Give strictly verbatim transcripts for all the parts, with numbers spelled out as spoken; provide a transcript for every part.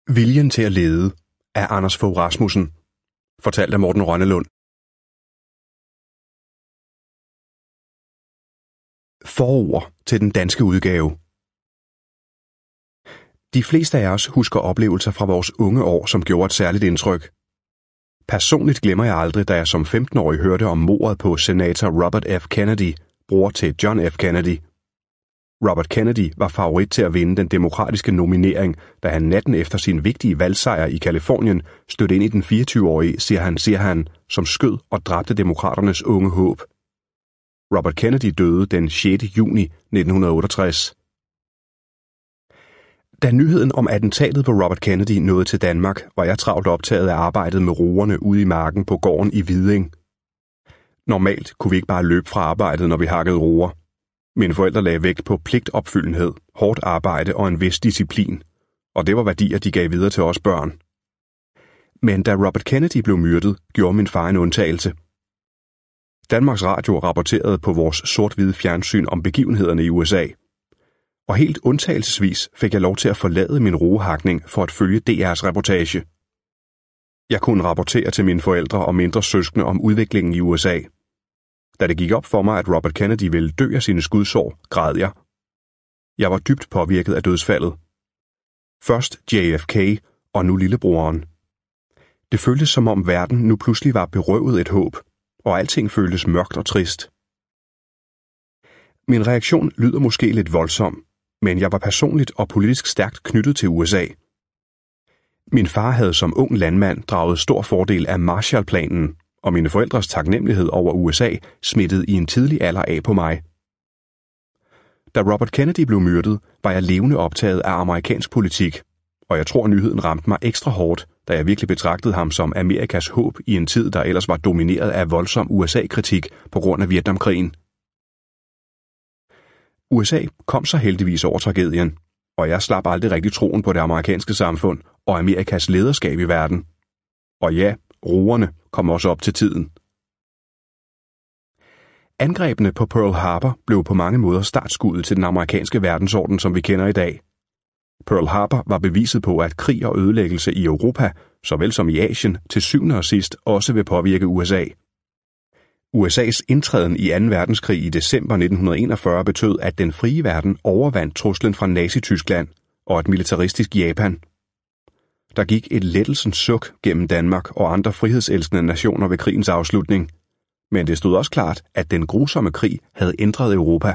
Viljen til at lede af Anders Fogh Rasmussen, fortalt af Morten Rønnelund. Forord til den danske udgave. De fleste af os husker oplevelser fra vores unge år, som gjorde et særligt indtryk. Personligt glemmer jeg aldrig, da jeg som femten-årig hørte om mordet på senator Robert F. Kennedy, bror til John F. Kennedy. Robert Kennedy var favorit til at vinde den demokratiske nominering, da han natten efter sin vigtige valgsejr i Californien stødte ind i den fireogtyve-årige Sirhan Sirhan, som skød og dræbte demokraternes unge håb. Robert Kennedy døde den sjette juni nitten otteogtres. Da nyheden om attentatet på Robert Kennedy nåede til Danmark, var jeg travlt optaget af arbejdet med roerne ude i marken på gården i Hviding. Normalt kunne vi ikke bare løbe fra arbejdet, når vi hakkede roer. Mine forældre lagde vægt på pligtopfyldenhed, hårdt arbejde og en vis disciplin, og det var værdier, de gav videre til os børn. Men da Robert Kennedy blev myrdet, gjorde min far en undtagelse. Danmarks Radio rapporterede på vores sort-hvide fjernsyn om begivenhederne i U S A. Og helt undtagelsesvis fik jeg lov til at forlade min roehakning for at følge D R's reportage. Jeg kunne rapportere til mine forældre og mindre søskende om udviklingen i U S A. Da det gik op for mig, at Robert Kennedy ville dø af sine skudsår, græd jeg. Jeg var dybt påvirket af dødsfaldet. Først J F K og nu lillebroren. Det føltes som om verden nu pludselig var berøvet et håb, og alting føltes mørkt og trist. Min reaktion lyder måske lidt voldsom, men jeg var personligt og politisk stærkt knyttet til U S A. Min far havde som ung landmand draget stor fordel af Marshallplanen, og mine forældres taknemmelighed over U S A smittede i en tidlig alder af på mig. Da Robert Kennedy blev myrdet, var jeg levende optaget af amerikansk politik, og jeg tror nyheden ramte mig ekstra hårdt, da jeg virkelig betragtede ham som Amerikas håb i en tid, der ellers var domineret af voldsom U S A-kritik på grund af Vietnamkrigen. U S A kom så heldigvis over tragedien, og jeg slap aldrig rigtig troen på det amerikanske samfund og Amerikas lederskab i verden. Og ja, roerne kom også op til tiden. Angrebene på Pearl Harbor blev på mange måder startskuddet til den amerikanske verdensorden, som vi kender i dag. Pearl Harbor var beviset på, at krig og ødelæggelse i Europa, såvel som i Asien, til syvende og sidst også vil påvirke U S A. U S A's indtræden i anden verdenskrig i december nitten enogfyrre betød, at den frie verden overvandt truslen fra Nazi-Tyskland og et militaristisk Japan. Der gik et lettelsens suk gennem Danmark og andre frihedselskende nationer ved krigens afslutning, men det stod også klart, at den grusomme krig havde ændret Europa.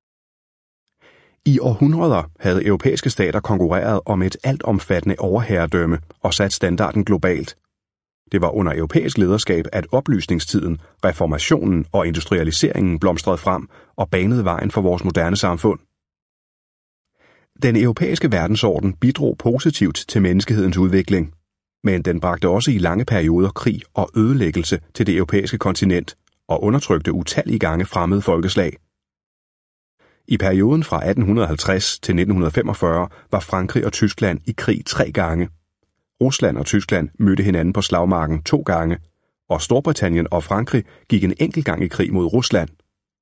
I århundreder havde europæiske stater konkurreret om et altomfattende overherredømme og sat standarden globalt. Det var under europæisk lederskab, at oplysningstiden, reformationen og industrialiseringen blomstrede frem og banede vejen for vores moderne samfund. Den europæiske verdensorden bidrog positivt til menneskehedens udvikling, men den bragte også i lange perioder krig og ødelæggelse til det europæiske kontinent og undertrykte utallige gange fremmede folkeslag. I perioden fra atten halvtreds til nitten femogfyrre var Frankrig og Tyskland i krig tre gange. Rusland og Tyskland mødte hinanden på slagmarken to gange, og Storbritannien og Frankrig gik en enkelt gang i krig mod Rusland.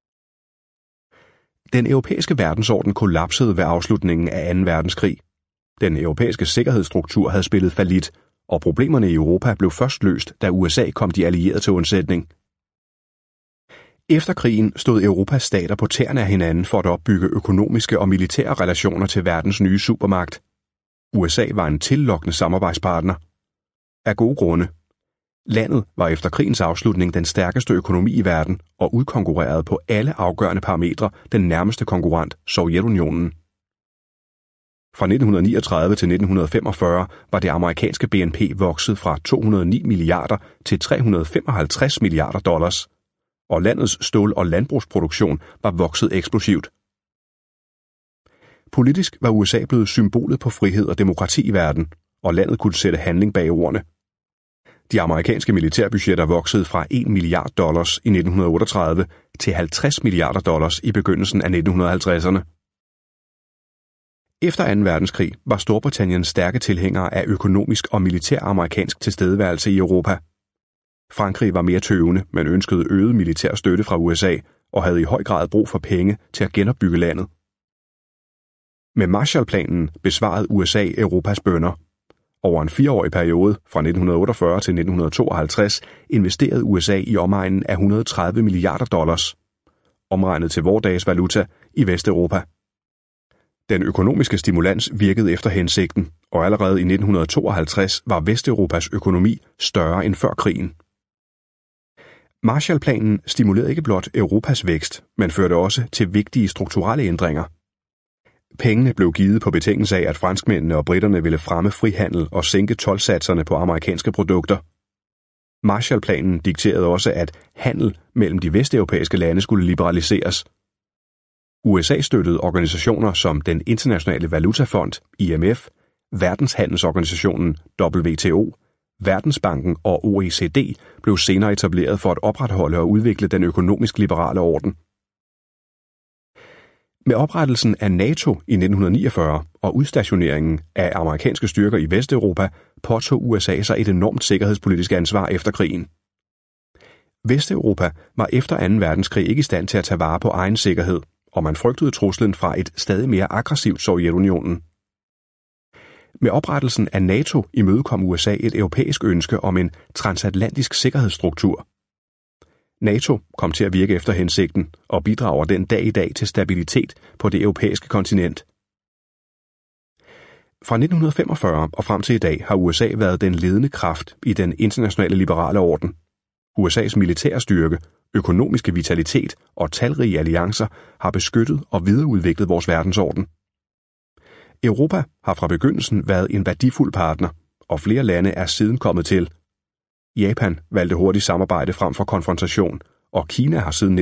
Den europæiske verdensorden kollapsede ved afslutningen af anden verdenskrig. Den europæiske sikkerhedsstruktur havde spillet fallit, og problemerne i Europa blev først løst, da U S A kom de allierede til undsætning. Efter krigen stod Europas stater på tæerne af hinanden for at opbygge økonomiske og militære relationer til verdens nye supermagt. U S A var en tillokkende samarbejdspartner. Af gode grunde. Landet var efter krigens afslutning den stærkeste økonomi i verden og udkonkurrerede på alle afgørende parametre den nærmeste konkurrent, Sovjetunionen. Fra nitten niogtredive til nitten femogfyrre var det amerikanske B N P vokset fra to hundrede og ni milliarder til tre hundrede og femoghalvtreds milliarder dollars, og landets stål- og landbrugsproduktion var vokset eksplosivt. Politisk var U S A blevet symbolet på frihed og demokrati i verden, og landet kunne sætte handling bag ordene. De amerikanske militærbudgetter voksede fra en milliard dollars i nitten otteogtredive til halvtreds milliarder dollars i begyndelsen af nitten halvtredserne. Efter anden verdenskrig var Storbritannien stærke tilhængere af økonomisk og militær amerikansk tilstedeværelse i Europa. Frankrig var mere tøvende, men ønskede øget militær støtte fra U S A og havde i høj grad brug for penge til at genopbygge landet. Med Marshallplanen besvarede U S A Europas bønner, Over en fireårig periode, fra nitten otteogfyrre til nitten tooghalvtreds, investerede U S A i omegnen af et hundrede og tredive milliarder dollars, omregnet til vore dages valuta, i Vesteuropa. Den økonomiske stimulans virkede efter hensigten, og allerede i nitten tooghalvtreds var Vesteuropas økonomi større end før krigen. Marshallplanen stimulerede ikke blot Europas vækst, men førte også til vigtige strukturelle ændringer. Pengene blev givet på betingelse af, at franskmændene og briterne ville fremme frihandel og sænke toldsatserne på amerikanske produkter. Marshallplanen dikterede også, at handel mellem de vesteuropæiske lande skulle liberaliseres. U S A støttede organisationer som den Internationale Valutafond, I M F, Verdenshandelsorganisationen, W T O, Verdensbanken og O E C D blev senere etableret for at opretholde og udvikle den økonomisk liberale orden. Med oprettelsen af NATO i nitten niogfyrre og udstationeringen af amerikanske styrker i Vesteuropa påtog U S A sig et enormt sikkerhedspolitisk ansvar efter krigen. Vesteuropa var efter anden verdenskrig ikke i stand til at tage vare på egen sikkerhed, og man frygtede truslen fra et stadig mere aggressivt Sovjetunionen. Med oprettelsen af NATO imødekom U S A et europæisk ønske om en transatlantisk sikkerhedsstruktur. NATO kom til at virke efter hensigten og bidrager den dag i dag til stabilitet på det europæiske kontinent. Fra nitten femogfyrre og frem til i dag har U S A været den ledende kraft i den internationale liberale orden. U S A's militære styrke, økonomiske vitalitet og talrige alliancer har beskyttet og videreudviklet vores verdensorden. Europa har fra begyndelsen været en værdifuld partner, og flere lande er siden kommet til. Japan valgte hurtigt samarbejde frem for konfrontation, og Kina har siden